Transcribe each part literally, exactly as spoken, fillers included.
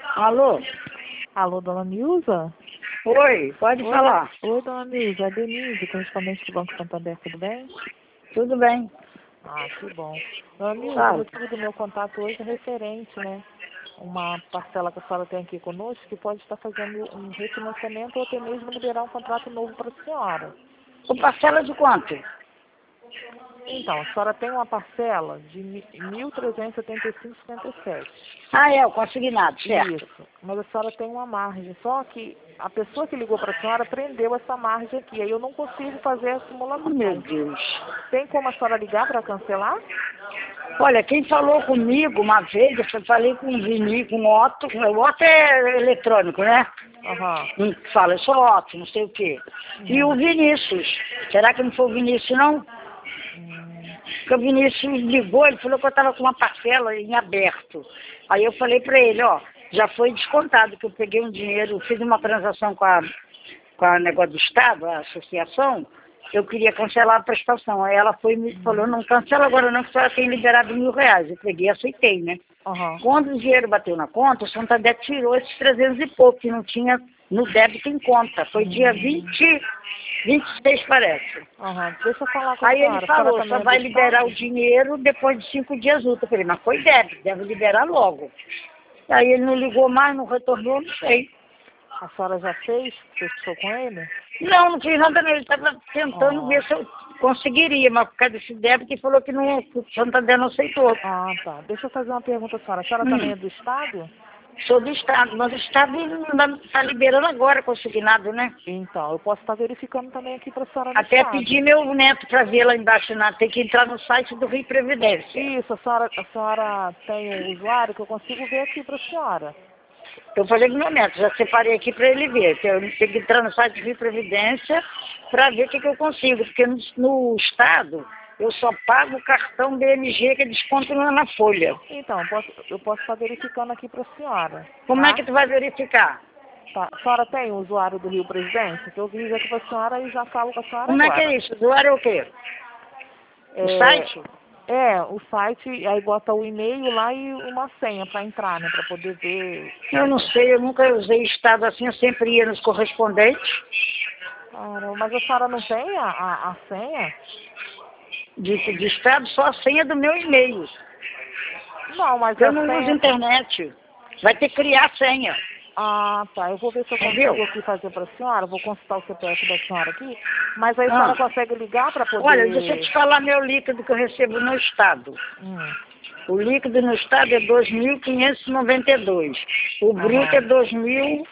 Alô? Alô, dona Nilza? Oi, pode Oi, falar. Oi, dona Nilza. É Denise, correspondente do Banco Santander, tudo bem? Tudo bem. Ah, que bom. Dona Nilza, o Fala. motivo do meu contato hoje é referente, né? Uma parcela que a senhora tem aqui conosco que pode estar fazendo um refinanciamento ou até mesmo liberar um contrato novo para a senhora. O parcela de quanto? Então, a senhora tem uma parcela de mil trezentos e setenta e cinco vírgula cinquenta e sete. Ah, é, o consignado, certo. Isso, mas a senhora tem uma margem, só que a pessoa que ligou para a senhora prendeu essa margem aqui, aí eu não consigo fazer a Oh, simulação. meu Deus. Tem como a senhora ligar para cancelar? Olha, quem falou comigo uma vez, eu falei com o Vini, com o Otto, o Otto é eletrônico, né? Aham. Não fala, eu sou Otto, não sei o quê. E o Uhum. Vinícius, será que não foi o Vinícius, não? Hum. Porque o Vinícius ligou, ele falou que eu estava com uma parcela em aberto. Aí eu falei para ele, ó, já foi descontado, que eu peguei um dinheiro, fiz uma transação com a, com a negócio do Estado, a associação, eu queria cancelar a prestação. Aí ela foi e me falou, não cancela agora não, que a senhora tem liberado mil reais. Eu peguei e aceitei, né? Aham. Quando o dinheiro bateu na conta, o Santander tirou esses trezentos e pouco, que não tinha no débito em conta. Foi dia vinte, vinte e seis, parece. Aham. Deixa eu falar com a Aí ele senhora. A senhora falou, também só é do vai liberar o Estado? dinheiro depois de cinco dias úteis. Eu falei, mas foi débito, deve liberar logo. Aí ele não ligou mais, não retornou, não sei. A senhora já fez? Fechou com ele? Não, não fiz nada não, ele estava tentando Ah, ver se eu conseguiria, mas por causa desse débito ele falou que, não, que o Santander não aceitou. ah, tá. Deixa eu fazer uma pergunta à senhora. A senhora também Hum. é do Estado? Sou do Estado, mas o Estado não está liberando agora consignado, né? Então, eu posso estar verificando também aqui para a senhora no Até Estado. pedi meu neto para ver lá embaixo, na, tem que entrar no site do Rio Previdência. Isso, a senhora, a senhora tem o usuário que eu consigo ver aqui para a senhora. Eu falei com meu neto, já separei aqui para ele ver, que eu tenho que entrar no site do Rio Previdência para ver o que, que eu consigo, porque no, no Estado eu só pago o cartão B M G que é desconto lá na folha. Então, eu posso, eu posso estar verificando aqui para a senhora, Como é tá? que tu vai verificar? Tá. A senhora tem o usuário do Rio Presidência? Que eu vi aqui para a senhora e já falo com a senhora Como é que agora. é isso? Usuário é o quê? O É, site? é, o site, aí bota o e-mail lá e uma senha para entrar, né? Para poder ver. Eu não sei, eu nunca usei Estado assim, eu sempre ia nos correspondentes Caramba, mas a senhora não tem a, a, a senha? de, de Estado, só a senha do meu e-mail. Não, mas Eu a não uso senha. internet. Vai ter que criar a senha. Ah, tá. Eu vou ver se eu Entendeu? consigo aqui fazer para a senhora. Vou consultar o C P F da senhora aqui. Mas aí a Ah. senhora consegue ligar para Olha, deixa eu poder. te falar meu líquido que eu recebo no Estado. Hum. O líquido no Estado é dois mil quinhentos e noventa e dois. O bruto é Aham. dois mil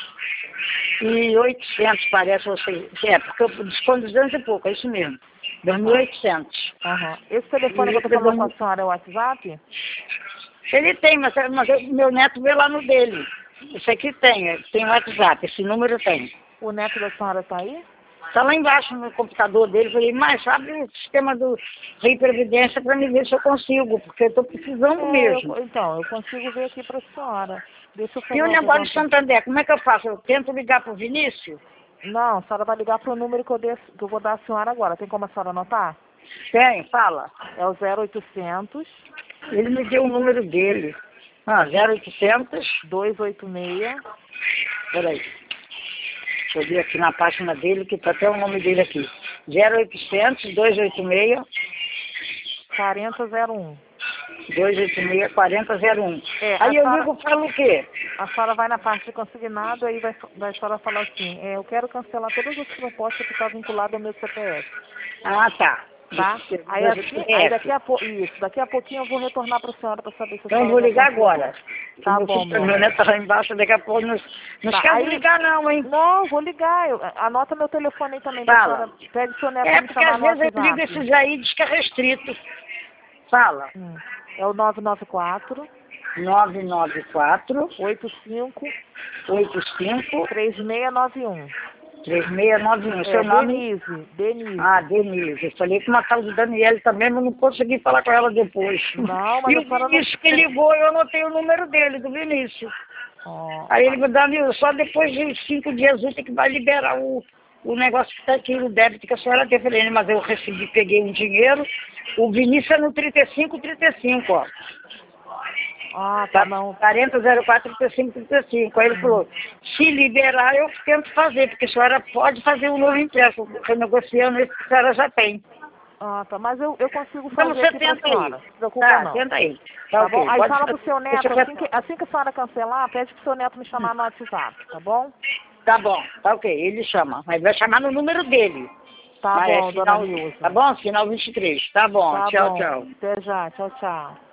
e oitocentos, parece. Ou seja, é, porque eu desconto duzentos e pouco, é isso mesmo. dois mil e Tá. oitocentos. Aham. Esse O telefone que eu tô líquido é falando dois com a mil. senhora é o WhatsApp? Ele tem, mas, mas eu- meu neto vê lá no dele. Isso aqui tem, tem WhatsApp, esse número tem. O neto da senhora tá aí? Está lá embaixo no computador dele. Falei, mas abre o sistema do Rio Previdência para me ver se eu consigo, porque eu estou precisando É, eu, mesmo. então, eu consigo ver aqui para a senhora. Deixa eu E fazer o uma negócio de pergunta. Santander, como é que eu faço? Eu tento ligar para o Vinícius? Não, a senhora vai ligar para o número que eu, dei, que eu vou dar à senhora agora. Tem como a senhora anotar? Tem, fala. É o zero oitocentos, Ele me deu o número dele. Ah, zero oitocentos. duzentos e oitenta e seis, Peraí. Deixa eu ver aqui na página dele, que está até o nome dele aqui. zero oitocentos, duzentos e oitenta e seis, quarenta zero um. duzentos e oitenta e seis, quarenta zero um. É, a Aí eu senhora, ligo e falo o quê? a senhora vai na parte de consignado, aí vai, vai a senhora falar assim, é, eu quero cancelar todas as propostas que estão vinculadas ao meu C P F, Ah, tá. tá? Do- do- Aí do assim, aí daqui C P F. a pouco, isso, daqui a pouquinho eu vou retornar para a senhora para saber se a Então eu senhora vou já ligar cancelou. agora. Que Tá meu bom, filho meu meu amor. neto tá lá embaixo, daqui a pouco não, não Tá, esquece de aí, ligar não, hein? não, vou ligar, eu, anota meu telefone aí também, da Fala. senhora, pede seu neto para É, me porque chamar às no vezes eu ligo WhatsApp. esses aí e diz que é restrito. Fala. Hum. É o nove nove quatro, nove nove quatro, oito cinco, oito cinco, três seis nove um. três seis nove um. É, Seu nome? Denise, Denise. Ah, Denise. Eu falei com uma tal de Daniele também, mas não consegui falar com ela depois. Não, mas E a o senhora não... Vinícius que ligou, eu anotei o número dele, do Vinícius. Ó, Aí ele falou, Danilo, só depois de cinco dias úteis que vai liberar o, o negócio que está aqui, o débito que a senhora tem. Eu falei, mas eu recebi, peguei um dinheiro. O Vinícius é no trinta e cinco, trinta e cinco, ó. Ah, tá, não. quarenta zero quatro trinta e cinco trinta e cinco. Aí ele falou, se liberar eu tento fazer, porque a senhora pode fazer um novo impresso, renegociando esse que a senhora já tem. Ah, tá, mas eu, eu consigo Então fazer você aqui pra tenta aí. senhora. Não se preocupa Tá, não. tenta aí. Tá, Tá, bom? ok. Aí Pode fala fazer. pro seu neto, Deixa eu... assim que, assim que a senhora cancelar, pede pro seu neto me chamar no WhatsApp, tá bom? Tá bom, tá ok. Ele chama. Mas vai chamar no número dele. Tá Ah, bom, é dona final, Nilza. tá bom? Final vinte e três. Tá bom. Tá Tchau, bom. tchau. Até já. Tchau, tchau.